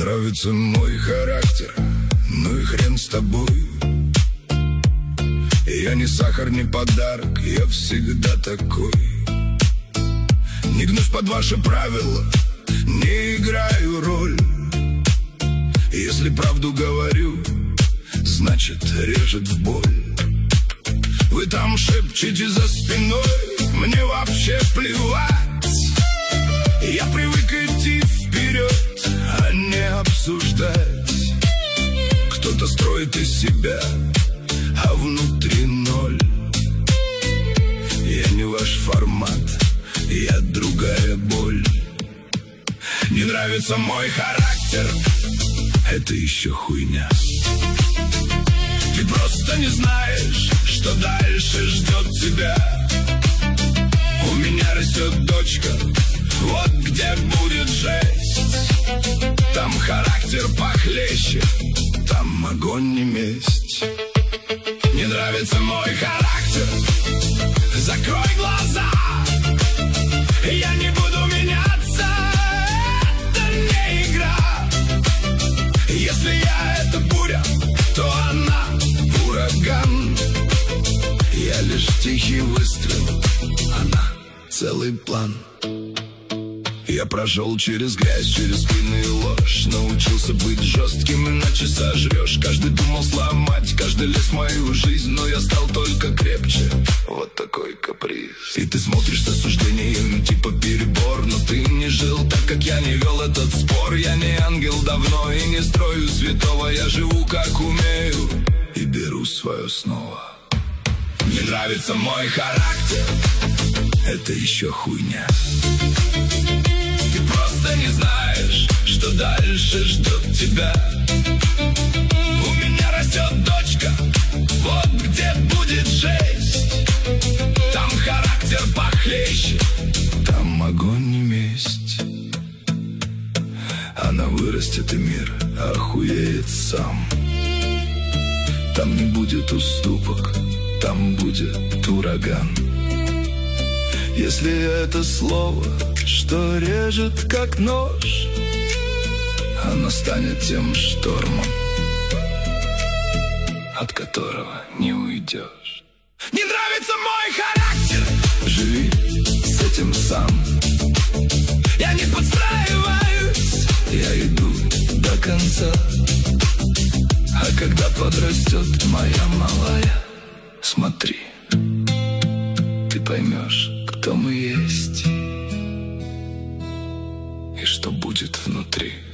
нравится мой характер, ну и хрен с тобой. Я не сахар, не подарок, я всегда такой. Не гнусь под ваши правила, не играю роль. Если правду говорю, значит режет в боль. Вы там шепчете за спиной, мне вообще плевать. Я привык идти вперед, а не обсуждать. Кто-то строит из себя, а внутри ноль. Я не ваш формат, я другая боль. Не нравится мой характер, это еще хуйня. Ты просто не знаешь, что дальше ждет тебя. У меня растет дочка, вот где будет жесть. Там характер похлеще, там огонь не месть. Не нравится мой характер, закрой глаза. Я не буду меняться, это не игра. Если я это буря, то она ураган. Я лишь тихий выстрел, она целый план. Я прошел через грязь, через спины и ложь. Научился быть жестким, иначе сожрешь. Каждый думал сломать, каждый лез в мою жизнь, но я стал только крепче. Вот такой каприз. И ты смотришь с осуждением, типа перебор. Но ты не жил так, как я, не вел этот спор. Я не ангел давно и не строю святого. Я живу как умею и беру свое снова. Не нравится мой характер, это еще хуйня. Ты просто не знаешь, что дальше ждет тебя. У меня растет дочка, вот где будет жесть. Там характер похлеще, там огонь не месть. Она вырастет и мир охуеет сам. Там не будет уступок, там будет ураган. Если это слово, что режет как нож, оно станет тем штормом, от которого не уйдешь. Не нравится мой характер, живи с этим сам. Я не подстраиваюсь, я иду до конца. А когда подрастет моя малая, смотри, ты поймешь, кто мы есть и что будет внутри.